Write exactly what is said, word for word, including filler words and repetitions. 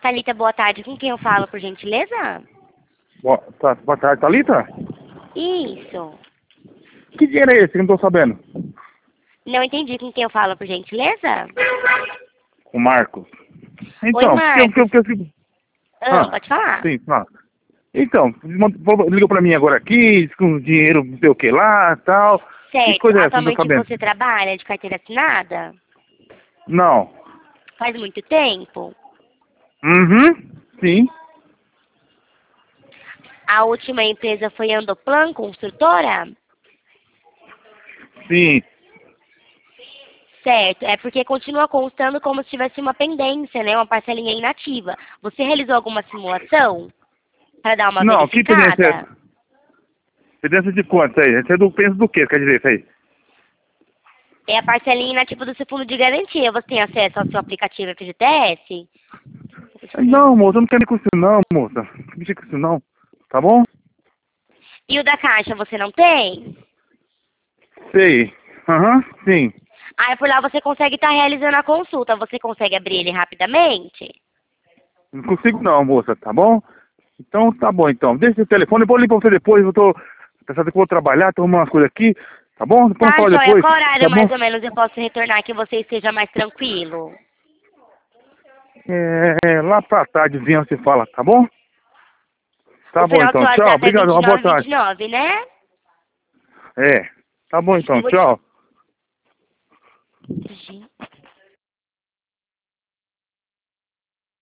Thalita, boa tarde. Com quem eu falo, por gentileza? Boa, tá, boa tarde, Thalita? Isso. Que dinheiro é esse que eu não tô sabendo? Não entendi com quem eu falo, por gentileza? O Marcos. Oi, Então, que, que, Marcos. que, que, Ah, ah, pode falar. sim, fala. Então, ligou pra mim agora aqui, diz com dinheiro, não sei o que lá, tal. Que Certo. coisa é essa, não tô Atualmente sabendo? você trabalha de carteira assinada? Não. Faz muito tempo? Uhum, sim. A última empresa foi Andoplan, construtora? Sim. Certo. É porque continua constando como se tivesse uma pendência, né? Uma parcelinha inativa. Você realizou alguma simulação para dar uma Não, que pendência é verificada? essa? Pendência de quanto aí? Você é do, pensa do que, quer dizer isso aí? É a parcelinha inativa do seu fundo de garantia. Você tem acesso ao seu aplicativo F G T S? Não, moça, eu não quero ir com isso não, moça. Não mexe com isso não, tá bom? E o da Caixa você não tem? Sei. Aham, sim. Aí por lá você consegue estar realizando a consulta. Você consegue abrir ele rapidamente? Não consigo não, moça, tá bom? Então, tá bom, então. Deixa o telefone, eu vou ligar pra você depois, eu tô pensando que eu vou trabalhar, tô arrumando umas coisas aqui, tá bom? Depois Tá, eu falo joia. depois, Qual tá horário bom? mais ou menos eu posso retornar que você esteja mais tranquilo? É, é, lá pra tardezinha você fala, tá bom? O Tá bom, final do seu então, tchau, WhatsApp é obrigado, vinte e uma boa nove vinte tarde. e nove, né? É, tá bom então, Eu vou te... tchau. Gente.